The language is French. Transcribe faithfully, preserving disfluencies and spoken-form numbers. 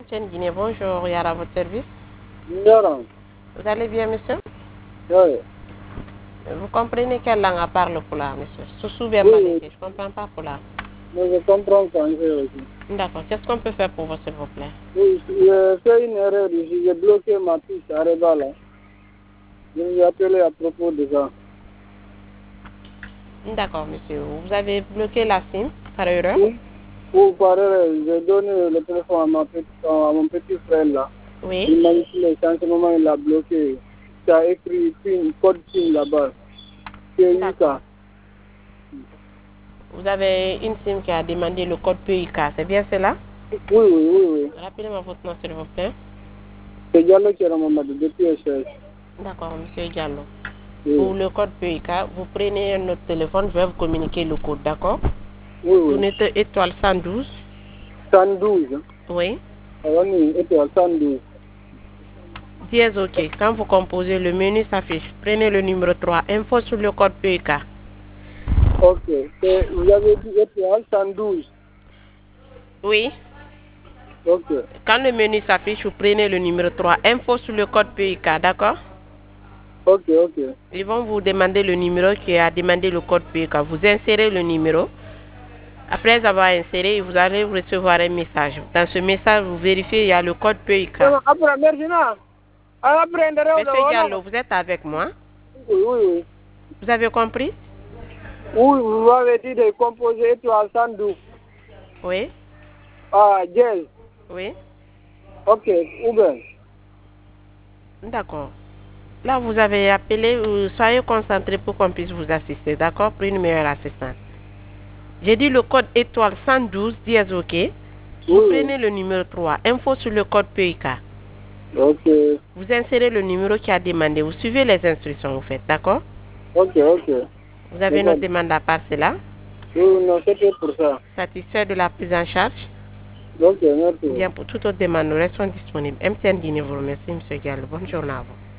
Etienne Guinée, bonjour, Yara, à votre service. Yara. Vous allez bien, monsieur? Oui. Vous comprenez quelle langue parle Pulaar, monsieur? Soussou bien Oui, Malais, oui. je ne comprends pas Pulaar. Mais je comprends français aussi. D'accord, qu'est-ce qu'on peut faire pour vous, s'il vous plaît? Oui, j'ai fait une erreur ici, j'ai bloqué ma puce Areba là. Je vous ai appelé à propos de ça. D'accord, monsieur. Vous avez bloqué la SIM par erreur? Oui. Ou par erreur, j'ai donné le téléphone à, ma petite, à mon petit frère là. Oui. Il m'a dit que à ce moment il l'a bloqué. Tu as écrit PIN, code PIN là-bas. C'est U K. D'accord. Vous avez une SIM qui a demandé le code P I K, c'est bien cela? Oui, oui, oui, oui. Rappelez-moi votre nom, s'il vous plaît. C'est Diallo qui est Mamadou depuis S S. D'accord, monsieur Diallo. Oui. Pour le code P I K, vous prenez un autre téléphone, je vais vous communiquer le code, d'accord? Oui, Vous oui. mettez étoile cent douze. cent douze. Oui. Alors, oui, étoile cent douze. dièse OK. Quand vous composez, le menu s'affiche. Prenez le numéro trois. Info sur le code P I K. Ok. Et vous avez dit étoile cent douze. Oui. Ok. Quand le menu s'affiche, vous prenez le numéro trois. Info sur le code P I K, d'accord? Ok, ok. Ils vont vous demander le numéro qui a demandé le code P I K. Vous insérez le numéro. Après avoir inséré, vous allez recevoir un message. Dans ce message, vous vérifiez, il y a le code P I K. Monsieur Diallo, vous êtes avec moi? Oui, oui, oui. Vous avez compris? Oui, vous m'avez dit de composer étoile cent douze. Oui. Ah, dièse. Oui. Ok, ou bien. D'accord. Là, vous avez appelé, euh, soyez concentrés pour qu'on puisse vous assister, d'accord? Pour une meilleure assistance. J'ai dit le code étoile cent douze, dièse OK. Vous Oui, oui. prenez le numéro trois, info sur le code P I K. Ok. Vous insérez le numéro qui a demandé. Vous suivez les instructions, vous faites, d'accord? Ok, ok. Vous avez D'accord. notre demande à part cela? Oui, non, c'était pour ça. Satisfait de la prise en charge? Ok, merci. Bien, pour toute autre demande, nous restons disponibles. M T N Guinée vous remercie, M. Gallo. Bonne journée à vous.